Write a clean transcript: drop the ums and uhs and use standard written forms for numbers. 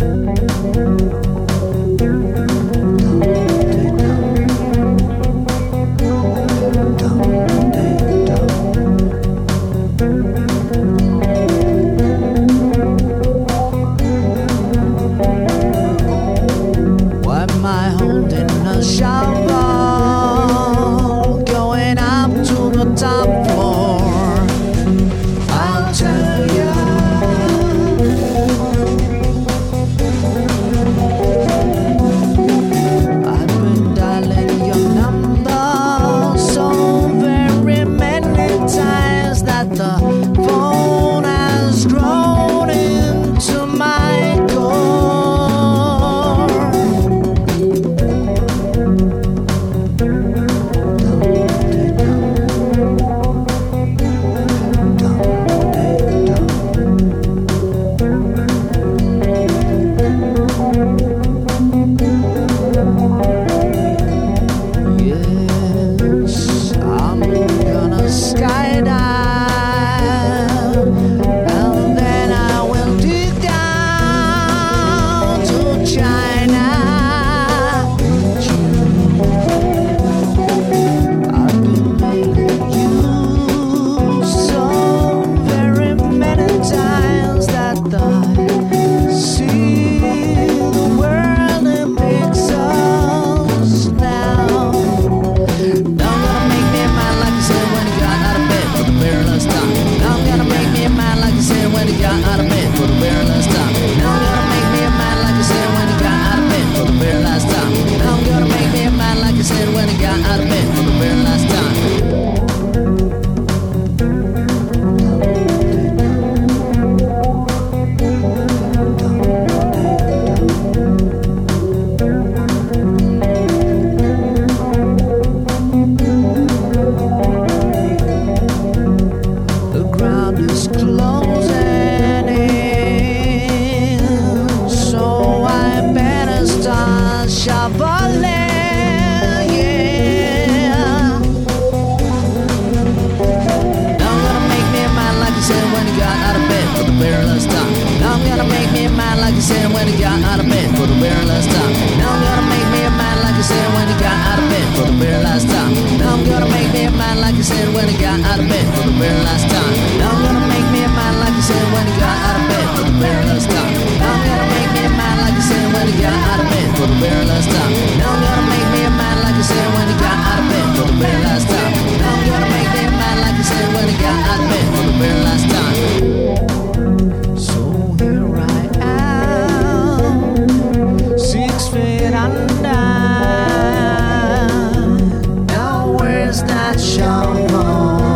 said when he got out of bed for the very last time. Now I'm gonna make me a man like he said when he got out of bed for the very last time. Now I'm gonna make me a man like he said when he got out of bed for the very last time. Now I'm gonna make me a man like he said when he got out of bed for the very last time. Now I'm gonna make me a man like he said when he got out of bed for the very last time. Now I'm gonna make me a man like he said when he got out of bed for the very last time. Now I'm gonna make me a man like he said when he got out of bed for the very last time. So here I am, 6 feet under. Now where's that shovel?